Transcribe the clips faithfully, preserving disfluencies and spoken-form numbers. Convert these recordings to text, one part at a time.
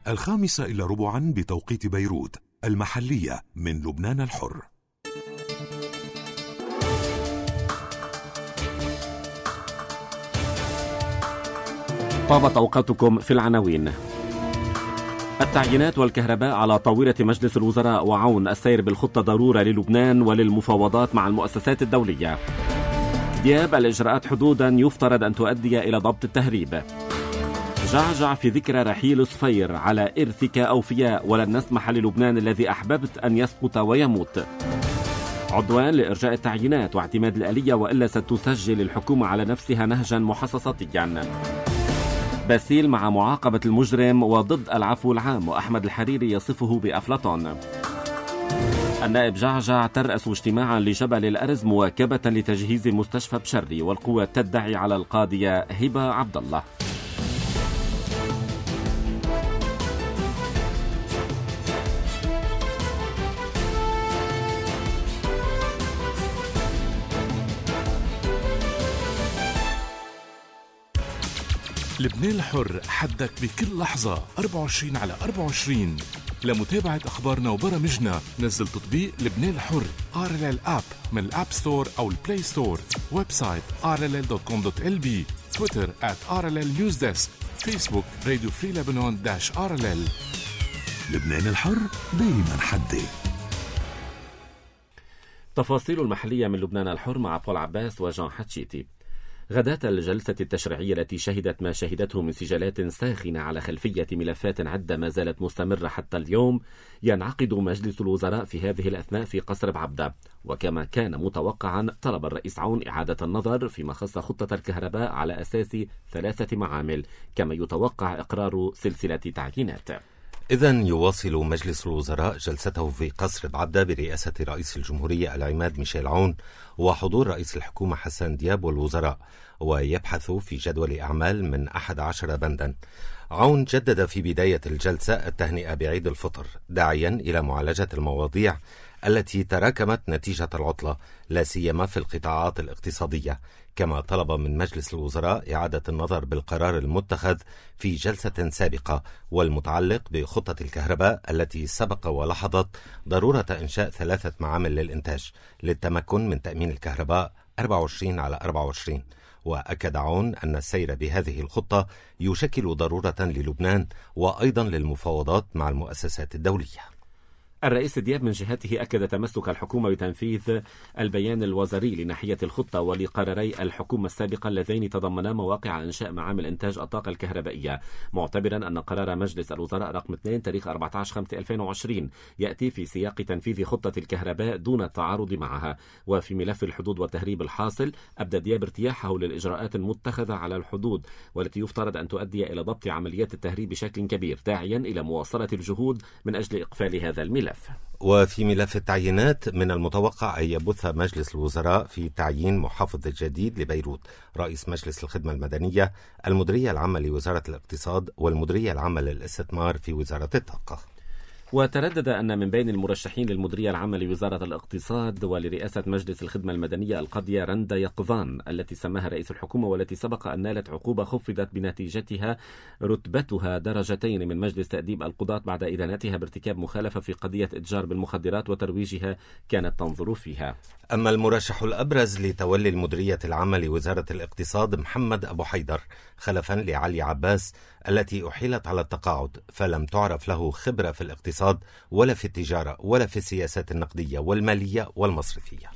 الخامسة إلى ربعا بتوقيت بيروت المحلية من لبنان الحر. طابت أوقاتكم في العناوين. التعيينات والكهرباء على طاولة مجلس الوزراء، وعون السير بالخطة ضرورة للبنان وللمفاوضات مع المؤسسات الدولية. دياب: الإجراءات حدودا يفترض أن تؤدي إلى ضبط التهريب. جعجع في ذكرى رحيل صفير: على إرثك أوفياء ولن نسمح للبنان الذي أحببت أن يسقط ويموت. عدوان لإرجاء التعيينات واعتماد الآلية وإلا ستسجل الحكومة على نفسها نهجا محصصاتيا. باسيل مع معاقبة المجرم وضد العفو العام، وأحمد الحريري يصفه بأفلاطون. النائب جعجع: ترأس اجتماعا لجبل الأرز مواكبة لتجهيز مستشفى بشري، والقوة تدعي على القاضية هبة عبد الله. لبنان الحر، حدك بكل لحظة أربعة وعشرين على أربعة وعشرين. لمتابعة أخبارنا وبرامجنا نزل تطبيق لبنان الحر آر إل إل آب من الآب ستور أو البلاي ستور. ويب سايت آر إل إل دوت كوم دوت إل بي. تويتر آت آر إل إل نيوز ديسك. فيسبوك راديو فري لبنان داش آر إل إل. لبنان الحر دايما حدي. تفاصيل المحلية من لبنان الحر مع بول عباس وجان حتشيتي. غداة الجلسة التشريعية التي شهدت ما شهدته من سجالات ساخنة على خلفية ملفات عدة ما زالت مستمرة حتى اليوم، ينعقد مجلس الوزراء في هذه الأثناء في قصر بعبدة. وكما كان متوقعا، طلب الرئيس عون إعادة النظر فيما خص خطة الكهرباء على أساس ثلاثة معامل، كما يتوقع إقرار سلسلة تعيينات. إذن يواصل مجلس الوزراء جلسته في قصر بعبدة برئاسة رئيس الجمهورية العماد ميشيل عون وحضور رئيس الحكومة حسن دياب والوزراء، ويبحث في جدول أعمال من أحد عشر بندا. عون جدد في بداية الجلسة التهنئة بعيد الفطر، داعيا إلى معالجة المواضيع التي تراكمت نتيجة العطلة، لا سيما في القطاعات الاقتصادية. كما طلب من مجلس الوزراء إعادة النظر بالقرار المتخذ في جلسة سابقة والمتعلق بخطة الكهرباء التي سبق ولاحظت ضرورة إنشاء ثلاثة معامل للإنتاج للتمكن من تأمين الكهرباء أربعة وعشرين على أربعة وعشرين. وأكد عون أن السير بهذه الخطة يشكل ضرورة للبنان وأيضا للمفاوضات مع المؤسسات الدولية. الرئيس دياب من جهته أكد تمسك الحكومة بتنفيذ البيان الوزاري لناحية الخطة ولقراري الحكومة السابقة اللذين تضمنا مواقع إنشاء معامل إنتاج الطاقة الكهربائية، معتبرا أن قرار مجلس الوزراء رقم اثنين تاريخ أربعة عشر خمسة ألفين وعشرين يأتي في سياق تنفيذ خطة الكهرباء دون التعارض معها. وفي ملف الحدود والتهريب الحاصل، أبدى دياب ارتياحه للإجراءات المتخذة على الحدود والتي يفترض أن تؤدي إلى ضبط عمليات التهريب بشكل كبير، داعيا إلى مواصلة الجهود من أجل إقفال هذا الملف. وفي ملف التعيينات، من المتوقع أن يبث مجلس الوزراء في تعيين محافظ جديد لبيروت، رئيس مجلس الخدمة المدنية، المديرية العامة لوزارة الاقتصاد والمديرية العامة للاستثمار في وزارة الطاقة. وتردد أن من بين المرشحين للمديرية العامة لوزارة الاقتصاد ولرئاسة مجلس الخدمة المدنية القاضية رندا يقظان التي سماها رئيس الحكومة، والتي سبق أن نالت عقوبة خفضت بنتيجتها رتبتها درجتين من مجلس تأديب القضاة بعد إدانتها بارتكاب مخالفة في قضية إتجار بالمخدرات وترويجها كانت تنظر فيها. أما المرشح الأبرز لتولي المديرية العامة لوزارة الاقتصاد محمد أبو حيدر، خلفا لعلي عباس التي أحيلت على التقاعد، فلم تعرف له خبرة في الاقتصاد ولا في التجارة ولا في السياسات النقدية والمالية والمصرفية.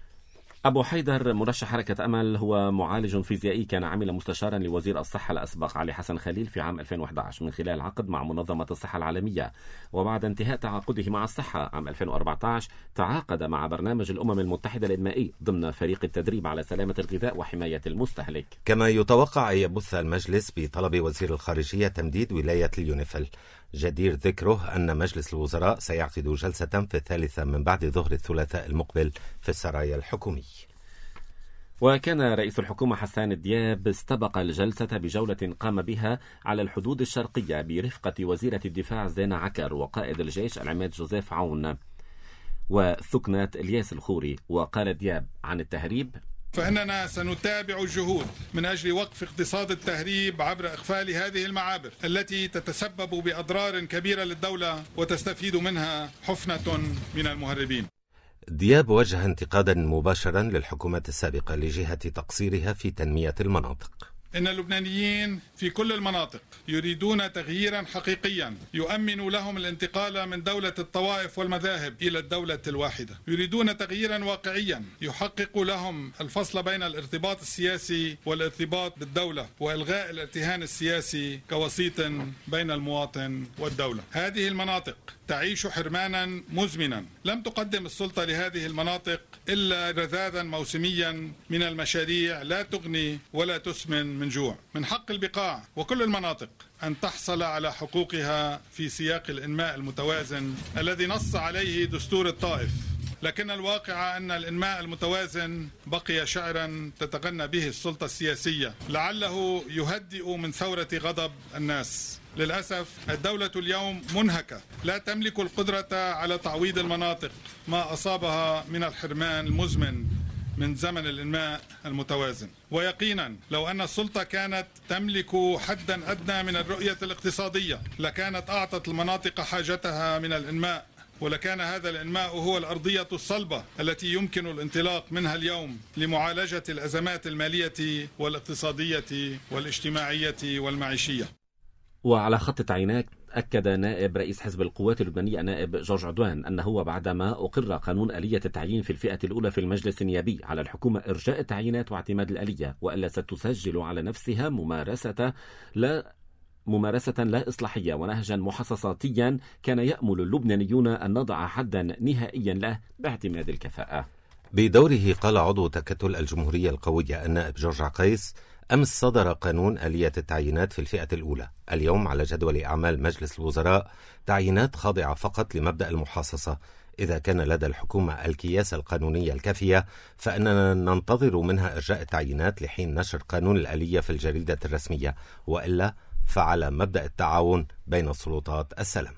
أبو حيدر مرشح حركة أمل هو معالج فيزيائي، كان عمل مستشارا لوزير الصحة الأسبق علي حسن خليل في عام ألفين وأحد عشر من خلال عقد مع منظمة الصحة العالمية، وبعد انتهاء تعاقده مع الصحة عام ألفين وأربعة عشر تعاقد مع برنامج الأمم المتحدة الإنمائي ضمن فريق التدريب على سلامة الغذاء وحماية المستهلك. كما يتوقع أن يبث المجلس بطلب وزير الخارجية تمديد ولاية اليونيفيل. جدير ذكره أن مجلس الوزراء سيعقد جلسة في الثالثة من بعد ظهر الثلاثاء المقبل في السرايا الحكومي. وكان رئيس الحكومة حسان دياب استبق الجلسة بجولة قام بها على الحدود الشرقية برفقة وزيرة الدفاع زينة عكر وقائد الجيش العماد جوزيف عون وثكنة الياس الخوري. وقال دياب عن التهريب: فإننا سنتابع الجهود من أجل وقف اقتصاد التهريب عبر إقفال هذه المعابر التي تتسبب بأضرار كبيرة للدولة وتستفيد منها حفنة من المهربين. دياب وجه انتقادا مباشرا للحكومات السابقة لجهة تقصيرها في تنمية المناطق. إن اللبنانيين في كل المناطق يريدون تغييرا حقيقيا يؤمن لهم الانتقال من دولة الطوائف والمذاهب إلى الدولة الواحدة. يريدون تغييرا واقعيا يحقق لهم الفصل بين الارتباط السياسي والارتباط بالدولة وإلغاء الارتهان السياسي كوسيط بين المواطن والدولة. هذه المناطق تعيش حرمانا مزمنا. لم تقدم السلطة لهذه المناطق إلا رذاذا موسميا من المشاريع لا تغني ولا تسمن من جوع. من حق البقاع وكل المناطق أن تحصل على حقوقها في سياق الإنماء المتوازن الذي نص عليه دستور الطائف. لكن الواقع أن الإنماء المتوازن بقي شعرا تتغنى به السلطة السياسية لعله يهدئ من ثورة غضب الناس. للأسف الدولة اليوم منهكة، لا تملك القدرة على تعويض المناطق ما أصابها من الحرمان المزمن من زمن الإنماء المتوازن. ويقينا لو أن السلطة كانت تملك حدا أدنى من الرؤية الاقتصادية لكانت أعطت المناطق حاجتها من الإنماء، ولكان هذا الإنماء هو الأرضية الصلبة التي يمكن الانطلاق منها اليوم لمعالجة الأزمات المالية والاقتصادية والاجتماعية والمعيشية. وعلى خط التعيينات أكد نائب رئيس حزب القوات اللبنانية نائب جورج عدوان أنه بعدما أقر قانون آلية التعيين في الفئة الأولى في المجلس النيابي على الحكومة إرجاء التعيينات واعتماد الآلية، وألا ستسجل على نفسها ممارسة لا ممارسة لا إصلاحية ونهجا محصصاتيا كان يأمل اللبنانيون أن نضع حدا نهائيا له باعتماد الكفاءة. بدوره قال عضو تكتل الجمهورية القوية النائب جورج عقيس: أمس صدر قانون آلية التعيينات في الفئة الأولى. اليوم على جدول أعمال مجلس الوزراء تعيينات خاضعة فقط لمبدأ المحاصصة. إذا كان لدى الحكومة الكياس القانونية الكافية فإننا ننتظر منها إرجاء التعيينات لحين نشر قانون الآلية في الجريدة الرسمية، وإلا فعلى مبدأ التعاون بين السلطات السلام.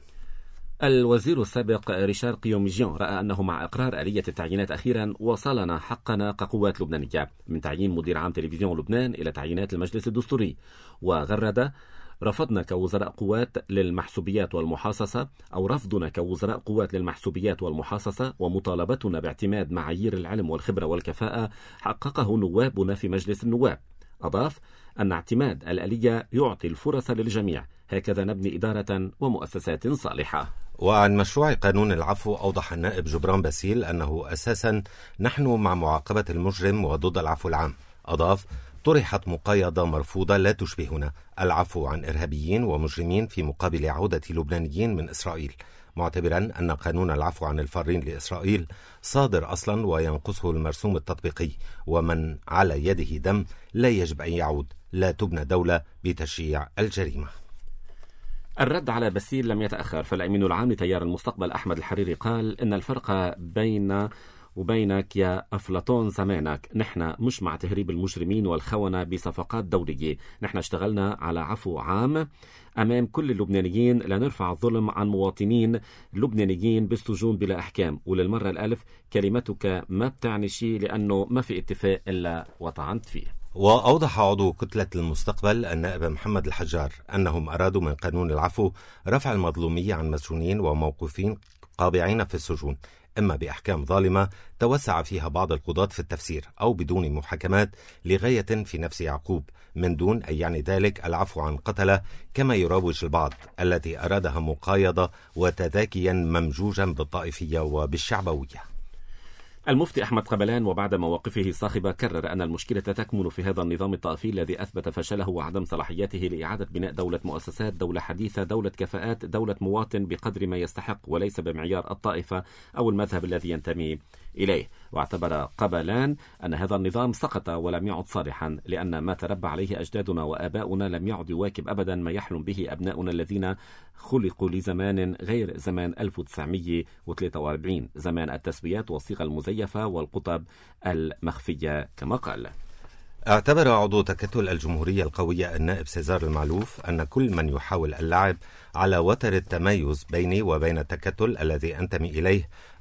الوزير السابق ريشار قيوميجيان رأى أنه مع إقرار آلية التعيينات أخيرا وصلنا حقنا كقوات لبنانية، من تعيين مدير عام تلفزيون لبنان إلى تعيينات المجلس الدستوري، وغرد: رفضنا كوزراء قوات للمحسوبيات والمحاصصة أو رفضنا كوزراء قوات للمحسوبيات والمحاصصة ومطالبتنا باعتماد معايير العلم والخبرة والكفاءة حققه نوابنا في مجلس النواب. أضاف أن اعتماد الآلية يعطي الفرص للجميع، هكذا نبني إدارة ومؤسسات صالحة. وعن مشروع قانون العفو أوضح النائب جبران باسيل أنه أساسا نحن مع معاقبة المجرم وضد العفو العام. أضاف: طرحت مقايضة مرفوضة لا تشبهنا، العفو عن إرهابيين ومجرمين في مقابل عودة لبنانيين من إسرائيل، معتبرا أن قانون العفو عن الفارين لإسرائيل صادر أصلا وينقصه المرسوم التطبيقي، ومن على يده دم لا يجب أن يعود، لا تبنى دولة بتشجيع الجريمة. الرد على باسيل لم يتأخر، فالأمين العام لتيار المستقبل أحمد الحريري قال إن الفرق بين وبينك يا أفلاطون زمانك، نحن مش مع تهريب المجرمين والخونة بصفقات دولية، نحن اشتغلنا على عفو عام أمام كل اللبنانيين لنرفع الظلم عن مواطنين لبنانيين بالسجون بلا أحكام. وللمرة الألف كلمتك ما بتعني شيء لأنه ما في اتفاق إلا وطعنت فيه. وأوضح عضو كتلة المستقبل النائب محمد الحجار أنهم أرادوا من قانون العفو رفع المظلومية عن مسجونين وموقوفين قابعين في السجون، إما بأحكام ظالمة توسع فيها بعض القضاة في التفسير، أو بدون محاكمات لغاية في نفس يعقوب، من دون أن يعني ذلك العفو عن قتلة كما يروج البعض، التي أرادها مقايضة وتذاكيا ممجوجا بالطائفية وبالشعبوية. المفتي أحمد قبلان وبعد مواقفه الصاخبة كرر أن المشكلة تكمن في هذا النظام الطائفي الذي أثبت فشله وعدم صلاحيته لإعادة بناء دولة مؤسسات، دولة حديثة، دولة كفاءات، دولة مواطن بقدر ما يستحق وليس بمعيار الطائفة أو المذهب الذي ينتمي إليه. واعتبر قبلان أن هذا النظام سقط ولم يعد صالحا، لأن ما تربى عليه أجدادنا وآباؤنا لم يعد يواكب أبدا ما يحلم به أبناؤنا الذين خلقوا لزمان غير زمان ألف وتسعمئة وثلاثة وأربعين، زمان التسويات والصيغة المزيفة والقطب المخفية كما قال. اعتبر عضو تكتل الجمهورية القوية النائب سيزار المعلوف أن كل من يحاول اللعب على وتر التميز بيني وبين التكتل الذي أنتمي إليه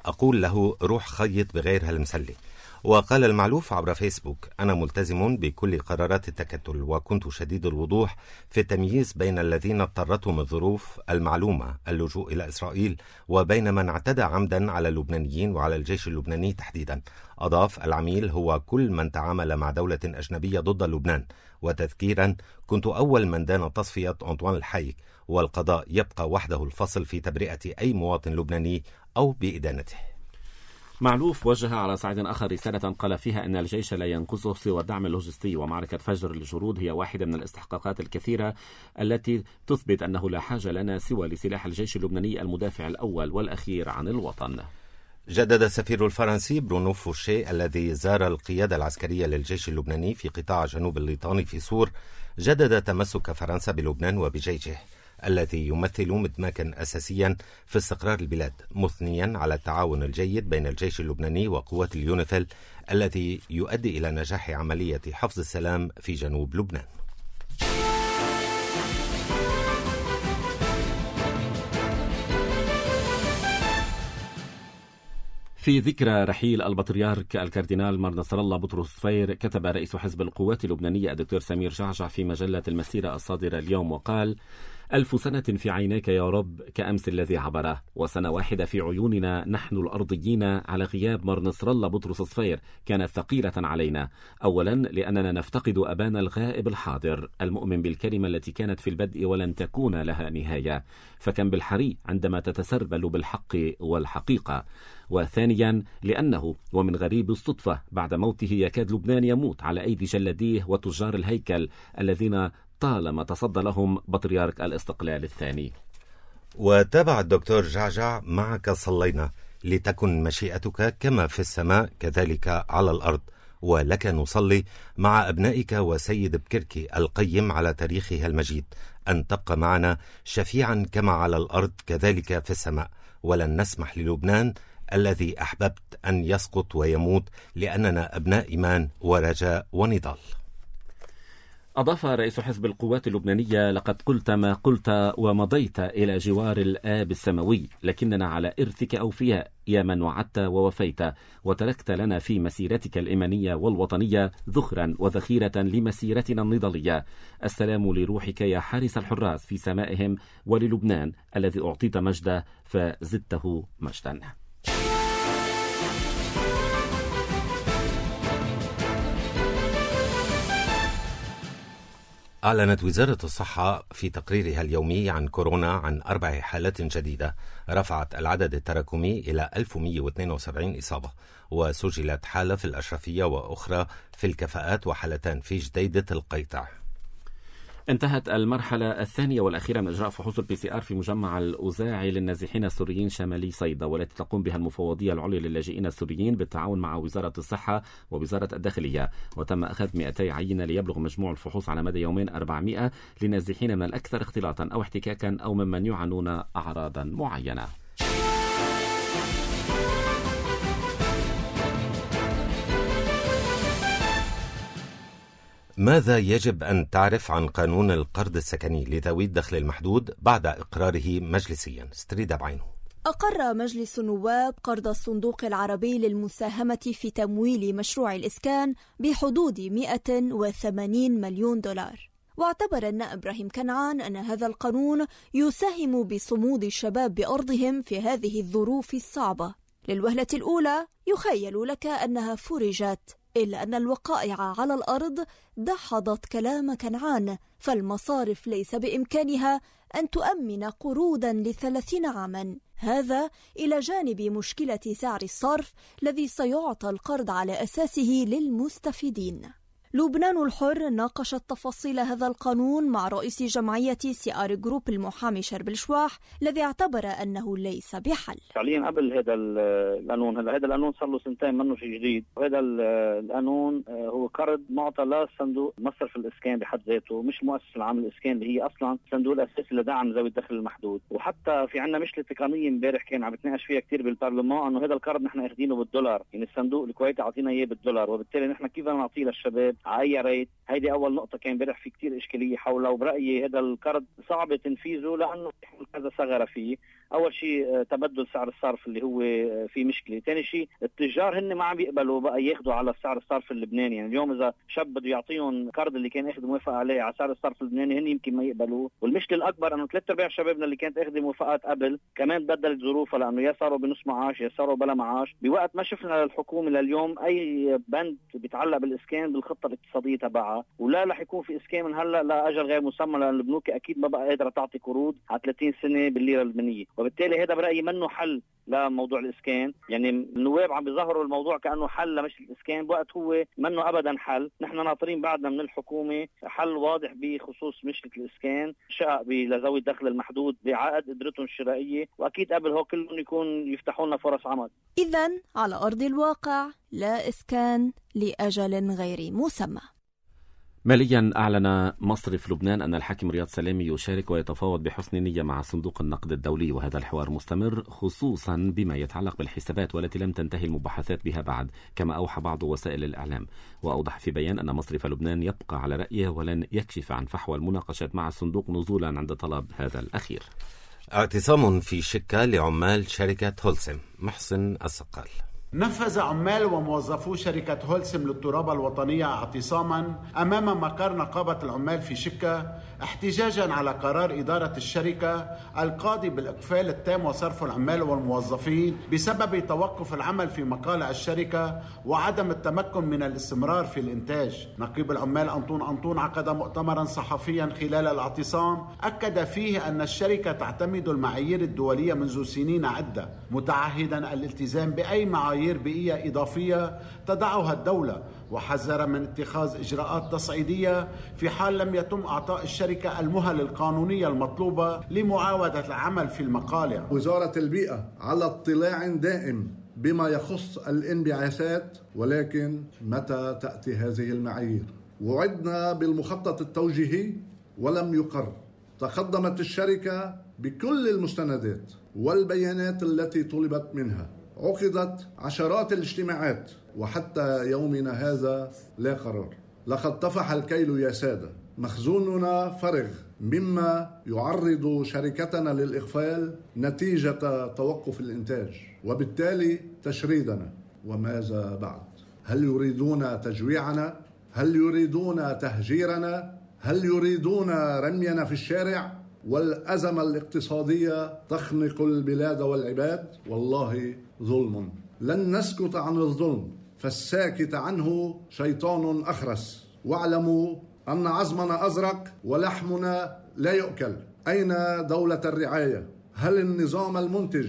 أقول له روح خيط بغير هالمسلة. وقال المعلوف عبر فيسبوك: أنا ملتزم بكل قرارات التكتل، وكنت شديد الوضوح في التمييز بين الذين اضطرتهم الظروف المعلومة اللجوء إلى إسرائيل وبين من اعتدى عمدا على اللبنانيين وعلى الجيش اللبناني تحديدا. أضاف العميل: هو كل من تعامل مع دولة أجنبية ضد لبنان. وتذكيرا: كنت أول من دان تصفية أنطوان الحايك، والقضاء يبقى وحده الفصل في تبرئة أي مواطن لبناني أو بإدانته. معلوف وجه على صعيد آخر رسالة قال فيها أن الجيش لا ينقصه سوى الدعم اللوجستي، ومعركة فجر الجرود هي واحدة من الاستحقاقات الكثيرة التي تثبت أنه لا حاجة لنا سوى لسلاح الجيش اللبناني المدافع الأول والأخير عن الوطن. جدد السفير الفرنسي برونو فوشي الذي زار القيادة العسكرية للجيش اللبناني في قطاع جنوب الليطاني في سور جدد تمسك فرنسا بلبنان وبجيشه الذي يمثل مدمجا أساسيا في استقرار البلاد، مثنيا على التعاون الجيد بين الجيش اللبناني وقوات اليونيفيل الذي يؤدي إلى نجاح عملية حفظ السلام في جنوب لبنان. في ذكرى رحيل البطريرك الكاردينال مار نصر الله بطرس صفير، كتب رئيس حزب القوات اللبنانية الدكتور سمير جعجع في مجلة المسيرة الصادرة اليوم وقال: ألف سنة في عينيك يا رب كأمس الذي عبره، وسنة واحدة في عيوننا نحن الأرضيين على غياب مار نصر الله بطرس صفير كانت ثقيلة علينا. أولا لأننا نفتقد أبانا الغائب الحاضر المؤمن بالكلمة التي كانت في البدء ولن تكون لها نهاية، فكم بالحري عندما تتسربل بالحق والحقيقة. وثانيا لأنه ومن غريب الصدفة بعد موته يكاد لبنان يموت على أيدي جلديه وتجار الهيكل الذين طالما تصدى لهم بطريرك الاستقلال الثاني. وتابع الدكتور جعجع: معك صلينا لتكن مشيئتك كما في السماء كذلك على الأرض، ولك نصلي مع أبنائك وسيد بكركي القيم على تاريخها المجيد أن تبقى معنا شفيعا كما على الأرض كذلك في السماء، ولن نسمح للبنان الذي أحببت أن يسقط ويموت، لأننا أبناء إيمان ورجاء ونضال. أضاف رئيس حزب القوات اللبنانية: لقد قلت ما قلت ومضيت إلى جوار الآب السماوي، لكننا على إرثك أوفياء يا من وعدت ووفيت، وتركت لنا في مسيرتك الإيمانية والوطنية ذخرا وذخيرة لمسيرتنا النضالية. السلام لروحك يا حارس الحراس في سمائهم، وللبنان الذي أعطيت مجده فزدته مجدا. أعلنت وزارة الصحة في تقريرها اليومي عن كورونا عن أربع حالات جديدة رفعت العدد التراكمي إلى ألف ومئة واثنين وسبعين إصابة، وسجلت حالة في الأشرفية وأخرى في الكفاءات وحالتان في جديدة القيطع. انتهت المرحلة الثانية والأخيرة من إجراء فحوص البي سي آر في مجمع الأوزاعي للنازحين السوريين شمالي صيدا، والتي تقوم بها المفوضية العليا للاجئين السوريين بالتعاون مع وزارة الصحة ووزارة الداخلية. وتم أخذ مئتي عينة ليبلغ مجموع الفحوص على مدى يومين أربعمئة لنازحين من الأكثر اختلاطا أو احتكاكا أو ممن يعانون أعراضا معينة. ماذا يجب أن تعرف عن قانون القرض السكني لذوي الدخل المحدود بعد إقراره مجلسيا؟ ستريدا بعينه. أقر مجلس النواب قرض الصندوق العربي للمساهمة في تمويل مشروع الإسكان بحدود مئة وثمانين مليون دولار. واعتبر النائب إبراهيم كنعان أن هذا القانون يساهم بصمود الشباب بأرضهم في هذه الظروف الصعبة. للوهلة الأولى يخيل لك أنها فرجت، إلا أن الوقائع على الأرض دحضت كلام كنعان، فالمصارف ليس بإمكانها أن تؤمن قروضا لثلاثين عاما، هذا إلى جانب مشكلة سعر الصرف الذي سيعطى القرض على أساسه للمستفيدين. لبنان الحر ناقش تفاصيل هذا القانون مع رئيس جمعية سي آر جروب المحامي شرب الشواح، الذي اعتبر أنه ليس بحل. فعليا قبل هذا القانون، هذا هذا القانون صار له سنتين منه شيء جديد، وهذا القانون هو قرض معطى لصندوق مصرف الإسكان بحد ذاته، مش مؤسسة العام للإسكان اللي هي أصلا صندوق الأساسي لدعم ذوي الدخل المحدود. وحتى في عندنا مشكلة تقنية امبارح كان عم بتناقش فيها كثير بالبرلمان، انه هذا القرض نحن اخذينه بالدولار، يعني الصندوق الكويتي عطينا اياه بالدولار، وبالتالي نحن كيف بدنا نعطيه للشباب على اي ريت؟ هيدي اول نقطه كان امبارح في كثير اشكاليه حولها، وبرايي هذا القرض صعب تنفيذه لانه كذا ثغره فيه. اول شيء تبدل سعر الصرف اللي هو في مشكله، ثاني شيء التجار هن ما عم بيقبلوا بقى ياخذوا على سعر الصرف اللبناني. يعني اليوم اذا شاب بده يعطيهم كارد اللي كان اخذ موافقه عليه على سعر الصرف اللبناني هن يمكن ما يقبلوا. والمشكله الاكبر انه ثلاث ارباع شبابنا اللي كانت اخذ موافقات قبل كمان بدلت ظروفها، لانه يا صاروا بنص معاش يا صاروا بلا معاش، بوقت ما شفنا للحكومه لليوم اي بند بيتعلق بالاسكان بالخطه الاقتصاديه تبعها، ولا رح يكون في اسكان من هلا لاجل غير مسمى، لان البنوك اكيد ما بقى قادره تعطي قروض على ثلاثين سنه بالليره اللبنانيه، وبالتالي هذا برايي منه حل لموضوع الاسكان. يعني النواب عم بيظهروا الموضوع كانه حل لمش الاسكان، بوقت هو منه ابدا حل. نحن ناطرين بعدنا من الحكومه حل واضح بخصوص مشكله الاسكان، شقق لذوي الدخل المحدود بعقد قدرتهم الشرائيه، واكيد قبل هو كلهم يكون يفتحوا لنا فرص عمل. اذن على ارض الواقع لا اسكان لاجل غير مسمى. ماليا أعلن مصرف لبنان أن الحاكم رياض سلامي يشارك ويتفاوض بحسن نية مع صندوق النقد الدولي، وهذا الحوار مستمر خصوصا بما يتعلق بالحسابات والتي لم تنتهي المباحثات بها بعد، كما أوحى بعض وسائل الإعلام. وأوضح في بيان أن مصرف لبنان يبقى على رأيه ولن يكشف عن فحوى المناقشات مع الصندوق نزولا عند طلب هذا الأخير. اعتصام في شكا لعمال شركة هولسم. محسن السقال. نفذ عمال وموظفو شركة هولسم للترابة الوطنية اعتصاما أمام مقر نقابة العمال في شكا احتجاجا على قرار إدارة الشركة القاضي بالإقفال التام وصرف العمال والموظفين بسبب توقف العمل في مقالع الشركة وعدم التمكن من الاستمرار في الإنتاج. نقيب العمال أنطون أنطون عقد مؤتمرا صحفيا خلال الاعتصام أكد فيه أن الشركة تعتمد المعايير الدولية منذ سنين عدة، متعهدا الالتزام بأي معايير بيئية إضافية تضعها الدولة، وحذر من اتخاذ إجراءات تصعيدية في حال لم يتم إعطاء الشركة المهل القانونية المطلوبة لمعاودة العمل في المقالع. وزارة البيئة على اطلاع دائم بما يخص الانبعاثات، ولكن متى تأتي هذه المعايير؟ وعدنا بالمخطط التوجيهي ولم يقر. تقدمت الشركة بكل المستندات والبيانات التي طلبت منها، عقدت عشرات الاجتماعات، وحتى يومنا هذا لا قرار. لقد طفح الكيل يا سادة، مخزوننا فرغ، مما يعرض شركتنا للإغفال نتيجة توقف الإنتاج وبالتالي تشريدنا. وماذا بعد؟ هل يريدون تجويعنا؟ هل يريدون تهجيرنا؟ هل يريدون رمينا في الشارع؟ والأزمة الاقتصادية تخنق البلاد والعباد. والله ظلم، لن نسكت عن الظلم، فالساكت عنه شيطان أخرس. واعلموا أن عظمنا أزرق ولحمنا لا يؤكل. أين دولة الرعاية؟ هل النظام المنتج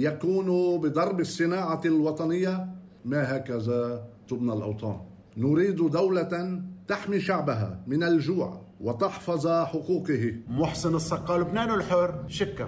يكون بضرب الصناعة الوطنية؟ ما هكذا تبنى الأوطان. نريد دولة تحمي شعبها من الجوع وتحفظ حقوقه. محسن السقال، لبنان الحر، شكا.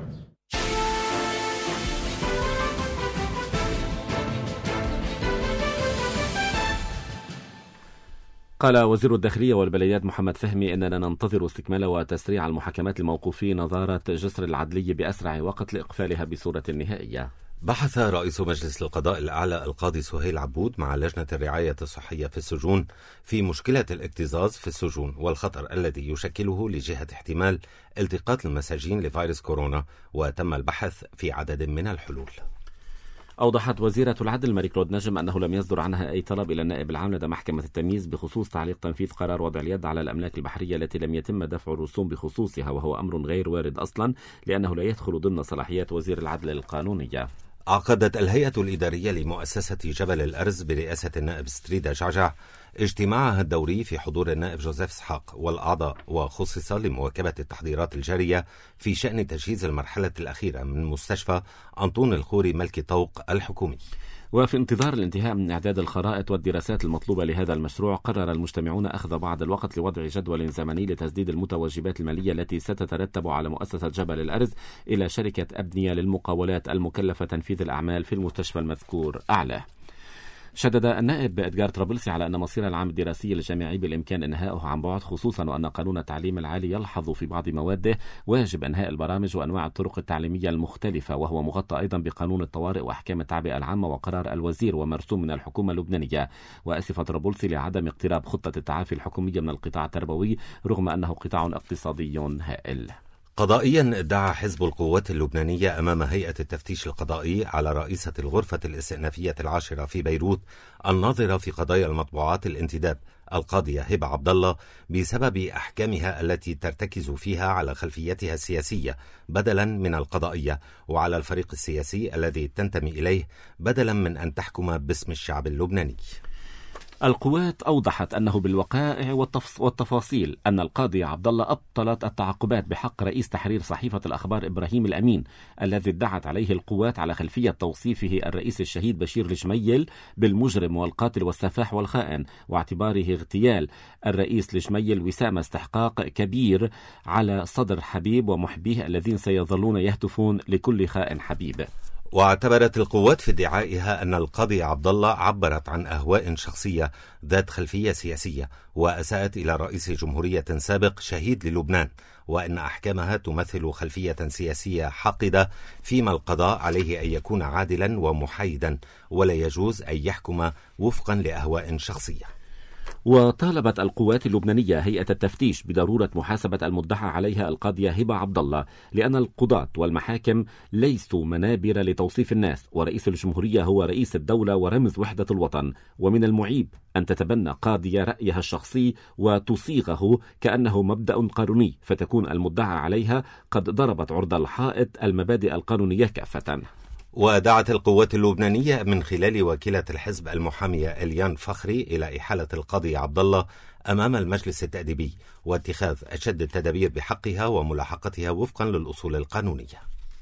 قال وزير الداخلية والبلديات محمد فهمي إننا ننتظر استكمال وتسريع المحاكمات الموقوفين نظارة جسر العدلية بأسرع وقت لإقفالها بصورة نهائية. بحث رئيس مجلس القضاء الأعلى القاضي سهيل عبود مع لجنة الرعاية الصحية في السجون في مشكلة الاكتظاظ في السجون والخطر الذي يشكله لجهة احتمال التقاط المساجين لفيروس كورونا، وتم البحث في عدد من الحلول. أوضحت وزيرة العدل ماري كلود نجم أنه لم يصدر عنها أي طلب إلى النائب العام لدى محكمة التمييز بخصوص تعليق تنفيذ قرار وضع اليد على الأملاك البحرية التي لم يتم دفع الرسوم بخصوصها، وهو أمر غير وارد أصلا لأنه لا يدخل ضمن صلاحيات وزير العدل القانونية. عقدت الهيئة الإدارية لمؤسسة جبل الأرز برئاسة النائب ستريدا جعجع اجتماعها الدوري في حضور النائب جوزيف اسحاق والأعضاء، وخصص لمواكبة التحضيرات الجارية في شأن تجهيز المرحلة الأخيرة من مستشفى أنطون الخوري ملكي طوق الحكومي. وفي انتظار الانتهاء من إعداد الخرائط والدراسات المطلوبة لهذا المشروع، قرر المجتمعون أخذ بعض الوقت لوضع جدول زمني لتسديد المتوجبات المالية التي ستترتب على مؤسسة جبل الأرز إلى شركة أبنية للمقاولات المكلفة تنفيذ الأعمال في المستشفى المذكور أعلاه. شدد النائب إدغار طرابلسي على أن مصير العام الدراسي الجامعي بالإمكان إنهاؤه عن بعد، خصوصا وأن قانون التعليم العالي يلحظ في بعض مواده واجب إنهاء البرامج وأنواع الطرق التعليمية المختلفة، وهو مغطى أيضا بقانون الطوارئ وأحكام التعبئة العامة وقرار الوزير ومرسوم من الحكومة اللبنانية. وأسف طرابلسي لعدم اقتراب خطة التعافي الحكومية من القطاع التربوي رغم أنه قطاع اقتصادي هائل. قضائيا ادعى حزب القوات اللبنانية أمام هيئة التفتيش القضائي على رئيسة الغرفة الاستئنافية العاشرة في بيروت الناظرة في قضايا المطبوعات الانتداب القاضية هبة عبد الله بسبب أحكامها التي ترتكز فيها على خلفيتها السياسية بدلا من القضائية، وعلى الفريق السياسي الذي تنتمي إليه بدلا من أن تحكم باسم الشعب اللبناني. القوات أوضحت أنه بالوقائع والتفاصيل أن القاضي عبد الله أبطلت التعقبات بحق رئيس تحرير صحيفة الأخبار إبراهيم الأمين الذي ادعت عليه القوات على خلفية توصيفه الرئيس الشهيد بشير الجميل بالمجرم والقاتل والسفاح والخائن، واعتباره اغتيال الرئيس الجميل وسام استحقاق كبير على صدر حبيب ومحبيه الذين سيظلون يهتفون لكل خائن حبيب. واعتبرت القوات في ادعائها أن القاضي عبد الله عبرت عن أهواء شخصية ذات خلفية سياسية وأساءت إلى رئيس جمهورية سابق شهيد للبنان، وأن أحكامها تمثل خلفية سياسية حاقدة، فيما القضاء عليه أن يكون عادلا ومحايدا ولا يجوز أن يحكم وفقا لأهواء شخصية. وطالبت القوات اللبنانية هيئة التفتيش بضرورة محاسبة المدعى عليها القاضية هبة عبد الله، لأن القضاة والمحاكم ليسوا منابر لتوصيف الناس، ورئيس الجمهورية هو رئيس الدولة ورمز وحدة الوطن، ومن المعيب أن تتبنى قاضية رأيها الشخصي وتصيغه كأنه مبدأ قانوني، فتكون المدعى عليها قد ضربت عرض الحائط المبادئ القانونية كافة. ودعت القوات اللبنانية من خلال وكيلة الحزب المحامية إليان فخري إلى إحالة القاضي عبد الله أمام المجلس التأديبي واتخاذ أشد التدابير بحقها وملاحقتها وفقا للأصول القانونية.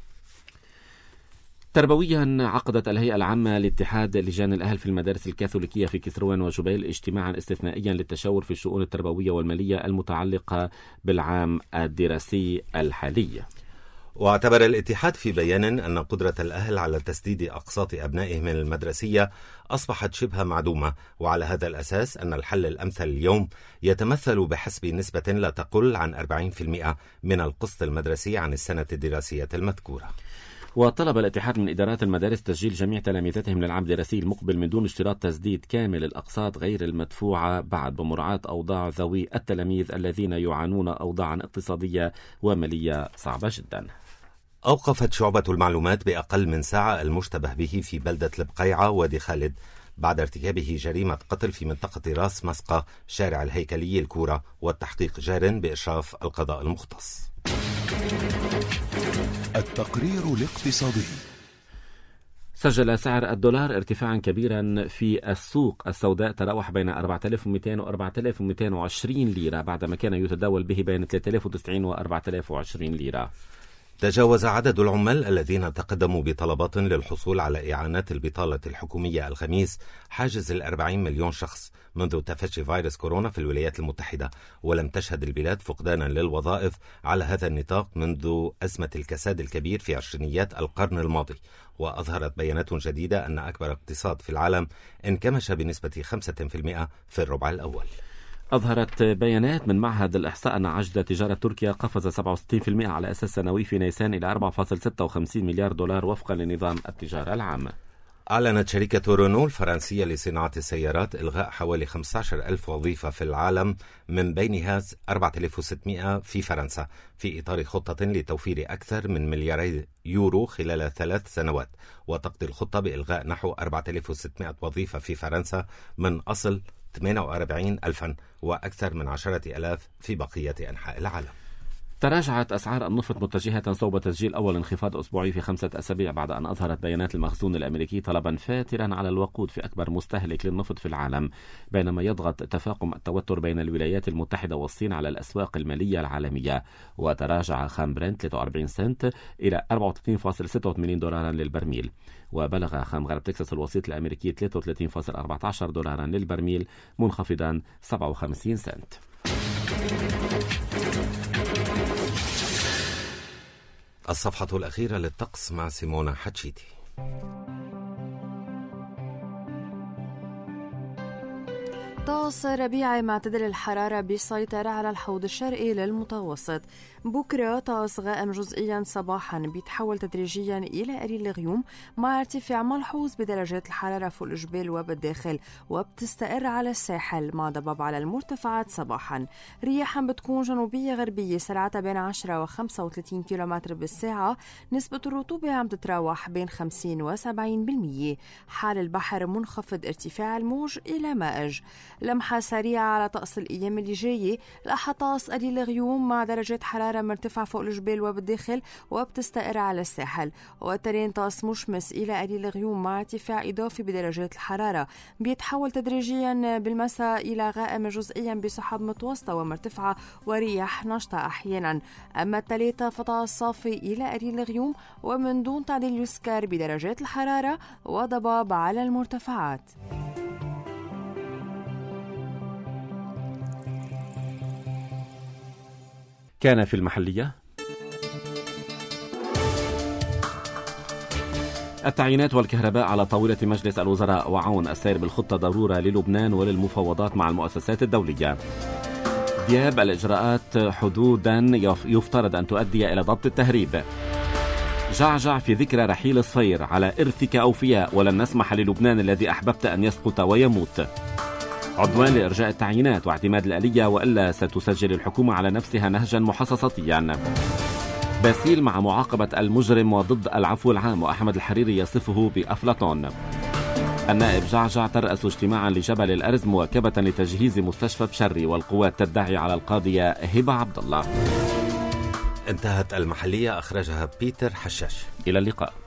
تربويا، عقدت الهيئة العامة لاتحاد لجان الأهل في المدارس الكاثوليكية في كسروان وجبيل اجتماعا استثنائيا للتشاور في الشؤون التربوية والمالية المتعلقة بالعام الدراسي الحالي. واعتبر الاتحاد في بيان أن قدرة الأهل على تسديد أقساط أبنائهم المدرسية أصبحت شبه معدومة، وعلى هذا الأساس أن الحل الأمثل اليوم يتمثل بحسب نسبة لا تقل عن أربعين بالمئة من القسط المدرسي عن السنة الدراسية المذكورة. وطلب الاتحاد من إدارات المدارس تسجيل جميع تلاميذتهم للعام الدراسي المقبل من دون اشتراط تسديد كامل الأقساط غير المدفوعة بعد، بمراعاة أوضاع ذوي التلاميذ الذين يعانون أوضاعا اقتصادية ومالية صعبة جدا. أوقفت شعبة المعلومات بأقل من ساعة المشتبه به في بلدة البقيعة وادي خالد بعد ارتكابه جريمة قتل في منطقة راس مسقة شارع الهيكلية الكورة، والتحقيق جار بإشراف القضاء المختص. التقرير الاقتصادي. سجل سعر الدولار ارتفاعا كبيرا في السوق السوداء، تراوح بين أربعة آلاف ومئتين وأربعة آلاف ومئتين وعشرين ليرة بعدما كان يتداول به بين ثلاثة آلاف وتسعين وأربعة آلاف وعشرين ليرة. تجاوز عدد العمال الذين تقدموا بطلبات للحصول على إعانات البطالة الحكومية الخميس حاجز الأربعين مليون شخص منذ تفشي فيروس كورونا في الولايات المتحدة، ولم تشهد البلاد فقدانا للوظائف على هذا النطاق منذ أزمة الكساد الكبير في عشرينيات القرن الماضي. وأظهرت بيانات جديدة أن أكبر اقتصاد في العالم انكمش بنسبة خمسة بالمئة في الربع الأول. أظهرت بيانات من معهد الإحصاء أن عجز تجارة تركيا قفز سبعة وستين بالمئة على أساس سنوي في نيسان إلى أربعة فاصلة ستة وخمسين مليار دولار وفقا لنظام التجارة العامة. أعلنت شركة رونو الفرنسية لصناعة السيارات إلغاء حوالي خمسة عشر ألف وظيفة في العالم، من بينها أربعة آلاف وستمئة في فرنسا، في إطار خطة لتوفير أكثر من ملياري يورو خلال ثلاث سنوات. وتقضي الخطة بإلغاء نحو أربعة آلاف وستمئة وظيفة في فرنسا من أصل ثمانية وأربعين ألفا، وأكثر من عشرة ألاف في بقية أنحاء العالم. تراجعت أسعار النفط متجهة صوب تسجيل أول انخفاض أسبوعي في خمسة أسابيع بعد أن أظهرت بيانات المخزون الأمريكي طلبا فاترا على الوقود في أكبر مستهلك للنفط في العالم، بينما يضغط تفاقم التوتر بين الولايات المتحدة والصين على الأسواق المالية العالمية. وتراجع خام برنت ثلاثة وأربعين سنت إلى أربعة وثلاثين فاصلة ستة وثمانين دولارا للبرميل، وبلغ خام غرب تكساس الوسيط الأمريكي ثلاثة وثلاثين فاصلة أربعة عشر دولارا للبرميل، منخفضا سبعة وخمسين سنت. الصفحة الأخيرة للطقس مع سيمونا حتشيتي. طقس ربيعي معتدل الحرارة بيسيطر على الحوض الشرقي للمتوسط. بكرة طقس غائم جزئيا صباحا بيتحول تدريجيا إلى قليل الغيوم مع ارتفاع ملحوظ بدرجات الحرارة فوق الجبال وبالداخل، وبتستقر على الساحل مع ضباب على المرتفعات صباحا. رياحا بتكون جنوبية غربية سرعتها بين عشرة وخمسة وثلاثين كيلومتر بالساعة. نسبة الرطوبة عم تتراوح بين خمسين وسبعين بالمية. حال البحر منخفض، ارتفاع الموج إلى مائج. لمحة سريعة على طقس الأيام اللي جاية. الأحد طقس قليل الغيوم مع درجات حرارة مرتفعة فوق الجبال وبالداخل وبتستقر على الساحل. وترين طقس مشمس إلى قليل الغيوم مع ارتفاع إضافي بدرجات الحرارة. بيتحول تدريجيا بالمساء إلى غائم جزئيا بسحب متوسطة ومرتفعة ورياح نشطة أحيانا. أما الثلاثة فطقس صافي إلى قليل الغيوم ومن دون تعديل يسكر بدرجات الحرارة وضباب على المرتفعات. كان في المحلية التعيينات والكهرباء على طاولة مجلس الوزراء وعون السير بالخطة ضرورة للبنان وللمفاوضات مع المؤسسات الدولية. دياب الإجراءات حدودا يفترض أن تؤدي إلى ضبط التهريب. جعجع في ذكرى رحيل الصفير: على إرثك أوفياء ولن نسمح للبنان الذي أحببت أن يسقط ويموت. عدوان لإرجاء التعيينات واعتماد الآلية وإلا ستسجل الحكومة على نفسها نهجا محصصتيا. باسيل مع معاقبة المجرم وضد العفو العام، وأحمد الحريري يصفه بأفلاطون. النائب جعجع ترأس اجتماعا لجبل الأرز مواكبة لتجهيز مستشفى بشري، والقوات تدعي على القاضية هبة عبد الله. انتهت المحلية، أخرجها بيتر حشاش. إلى اللقاء.